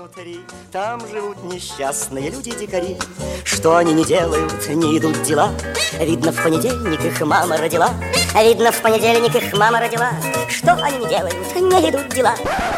внутри, там живут несчастные люди-дикари. Что они не делают, не идут дела. Видно, в понедельник их мама родила. Видно, в понедельник их мама родила. Что они не делают, не идут дела.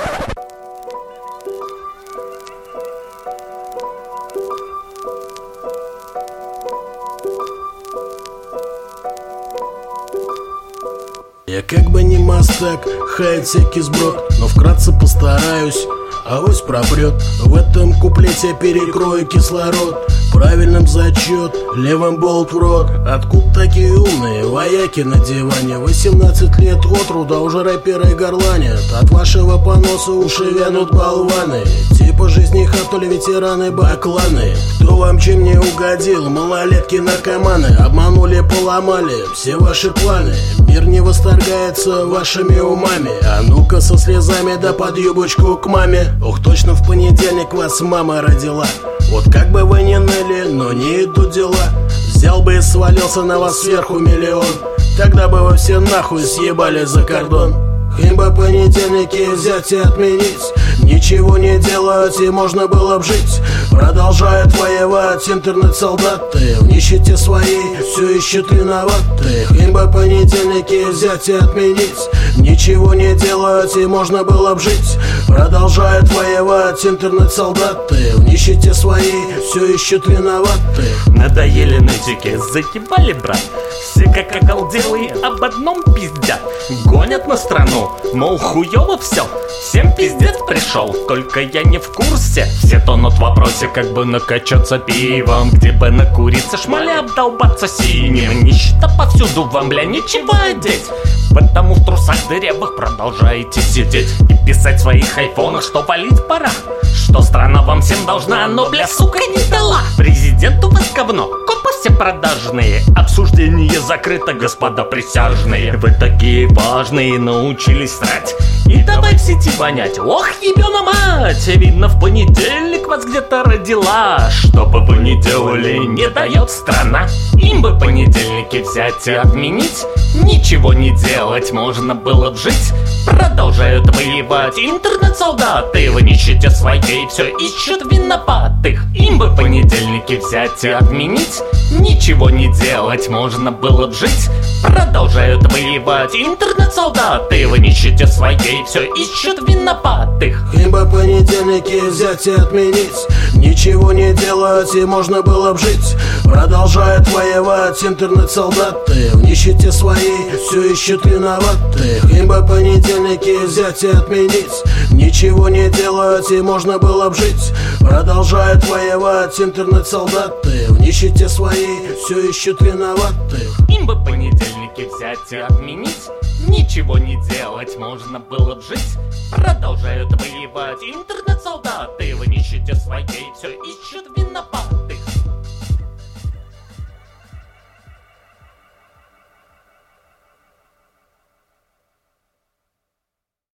Я как бы не мастак, хает всякий сброд, но вкратце постараюсь, авось пропрет. В этом куплете перекрою кислород. Правильным зачет, левым болт в рот. Откуда такие умные вояки на диване? 18 лет от труда уже рэперы горланят. От вашего поноса уши вянут болваны. Типа жизни хатули ветераны бакланы. Кто вам чем не угодил? Малолетки наркоманы. Обманули, поломали все ваши планы. Мир не восторгается вашими умами. А ну-ка со слезами да под юбочку к маме. Ох, точно в понедельник вас мама родила. Вот как бы вы ни ныли, но не идут дела. Взял бы и свалился на вас сверху миллион. Тогда бы вы все нахуй съебали за кордон. Им бы понедельники взять и отменить. Ничего не делать и можно было б жить. Продолжают воевать интернет-солдаты. В нищете своей все ищут виноватых. Им бы понедельники взять и отменить. Ничего не делать и можно было б жить. Продолжают воевать интернет-солдаты. В нищете своей все ищут виноватых. Надоели нытики, закипали, брат. Все как оголделые об одном пиздят. Гонят на страну, мол, хуёво все. Всем пиздец пришел, только я не в курсе. Все тонут в вопросе, как бы накачаться пивом. Где бы накуриться, шмаля обдолбаться синим. Нищета повсюду, вам, бля, нечего одеть. Потому в трусах дырявых продолжаете сидеть и писать в своих айфонах, что валить пора. Что страна вам всем должна, но, бля, сука, не дала. Президенту вас говно, копы все продажные. Обсуждение закрыто, господа присяжные. Вы такие важные, научились срать и давай в сети вонять. Ох, ебёна мать, видно, в понедельник вас где-то родила. Что бы вы ни делали, не дает страна. Им бы понедельники взять и отменить. Ничего не делать, можно было б жить. Продолжают воевать интернет-солдаты. В нищете своей все ищут виноватых. Им бы понедельники взять и отменить. Ничего не делать, можно было б жить. Продолжают воевать интернет-солдаты. В нищете своей все ищут виноватых. Им бы понедельники взять и отменить. Ничего не делать и можно было б жить. Продолжают воевать интернет-солдаты. В нищете своей все ищут виноватых. Им бы понедельники взять и отменить. Ничего не делать и можно было б жить. Продолжают воевать интернет-солдаты. В нищете своей все ищут виноватых. Им бы понедельники взять и отменить. Ничего не делать, можно было б жить. Продолжают воевать интернет-солдаты. В нищете своей все ищут